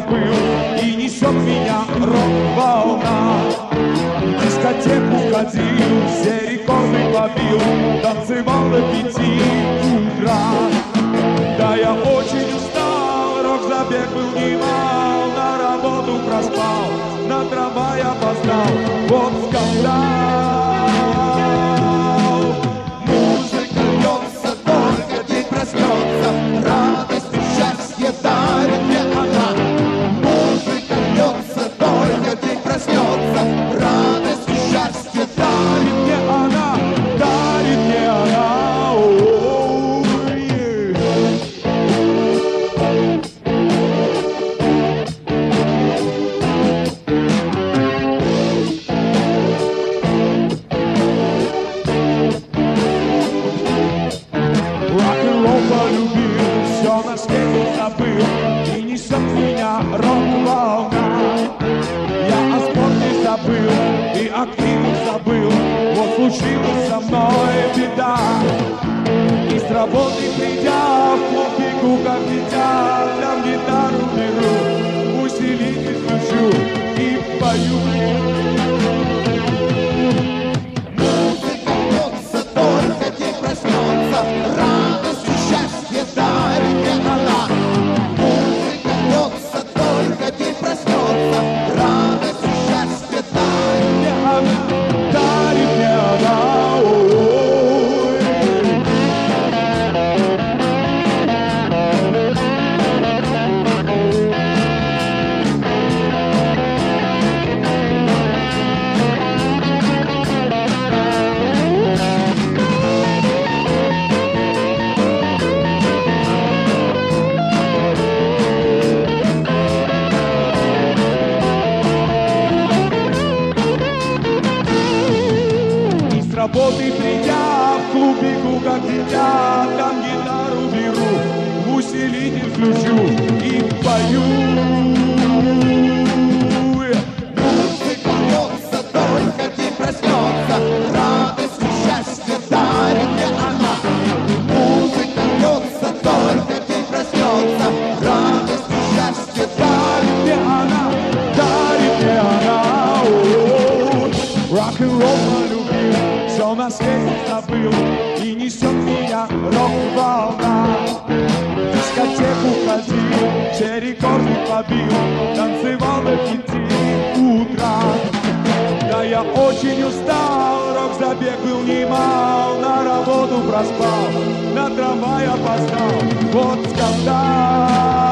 забыл, и несет меня рок-волна. В дискотеку ходил, все рекорды побил, танцевал до 5 утра. Да, я очень устал, рок-забег был немал, на работу проспал, на трамвай опоздал, вот скандал. Музыка льется, только день проснется, радость и счастье дарит мне она. Музыка льется, только день проснется, радость и счастье дарит мне она. Дарит мне она, ой. Рок-н-ролл полюбил, все на свете забыл, и несет меня рок-волна. Я о спорте забыл, и о книгах забыл, вот случилась со мной беда. И с работы придя, в клуб бегу, как дитя, там гитару беру, усилитель включу и пою. Музыка льется, только день проснется, радость и счастье дарит мне она. Музыка льется, только день проснется, радость и счастье дарит мне она. Дарит мне она, ой. И с работы придя, в клуб бегу, как дитя, там гитару беру, усилитель включу и пою. Музыка льется, только день проснется, радость и счастье дарит мне она. Музыка льется, только день проснется, радость и счастье дарит мне она. Дарит мне она, ой. Рок-н-ролл полюбил, все на свете забыл, и несет меня рок-волна. В дискотеку ходил, все рекорды побил, танцевал до 5 утра. Да, я очень устал, рок-забег был немал, на работу проспал, на трамвай опоздал, вот скандал.